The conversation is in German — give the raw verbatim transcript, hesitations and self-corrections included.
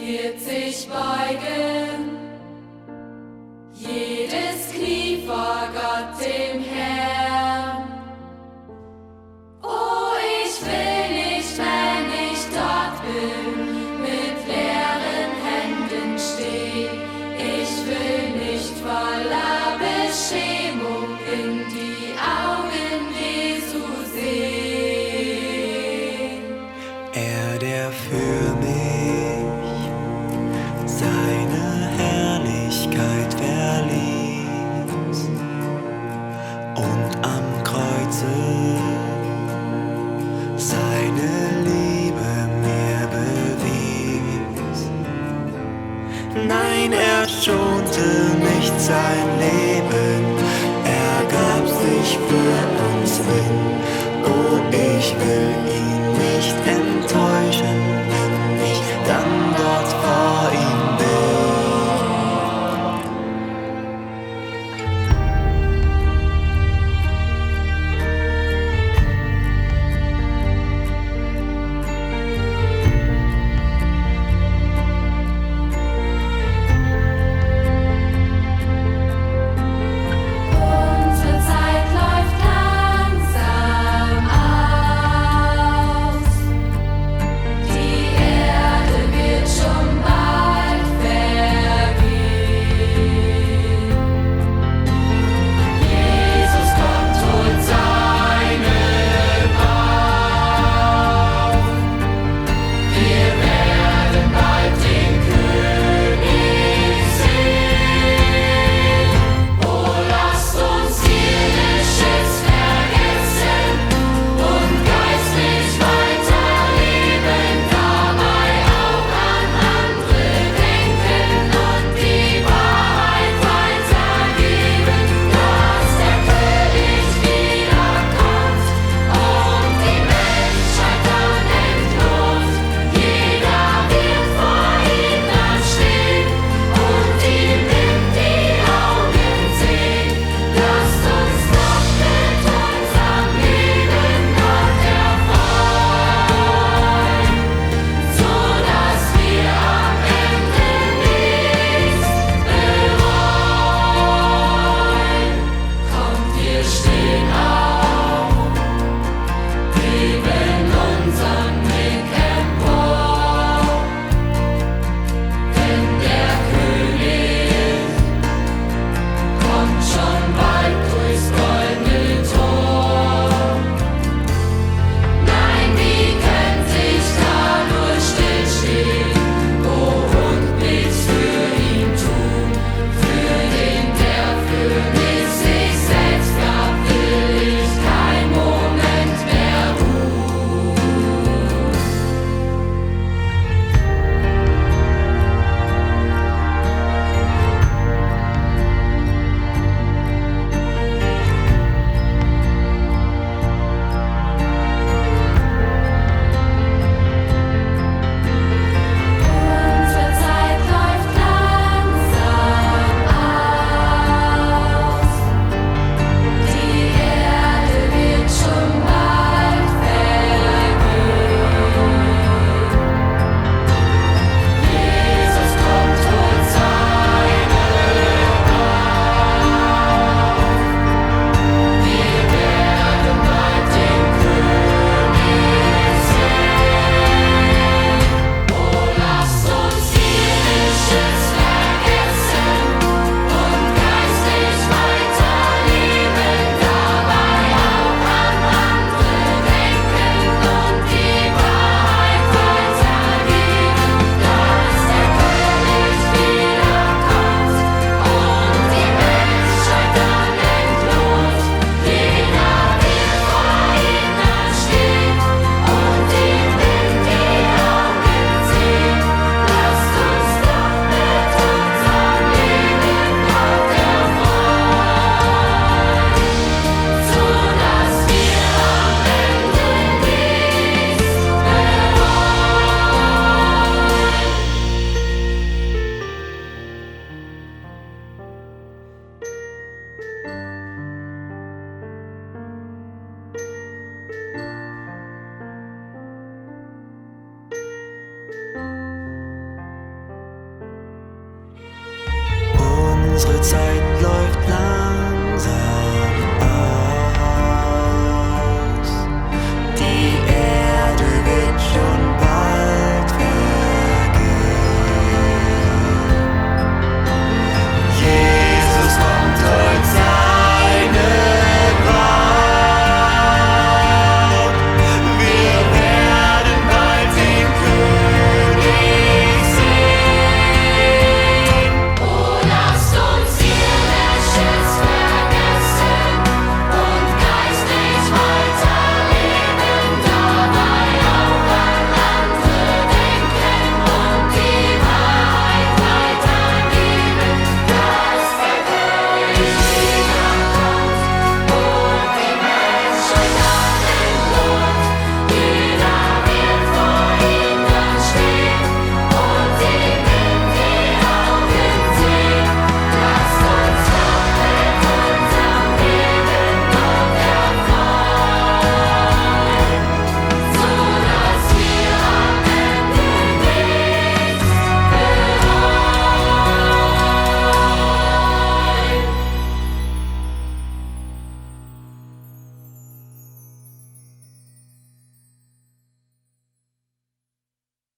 wird sich beugen, jedes Knie vor Gott dem Herrn. Oh, ich will nicht, wenn ich dort bin, mit leeren Händen stehen. Ich will nicht voller Beschämung in die Augen Jesu sehen. Er, der für mich seine Herrlichkeit verließ und am Kreuze seine Liebe mir bewies. Nein, er schonte nicht sein Leben, er gab sich für uns hin. Oh, ich will ihn nicht enttäuschen, wenn ich dann dort vor ihm bin. unsere Zeit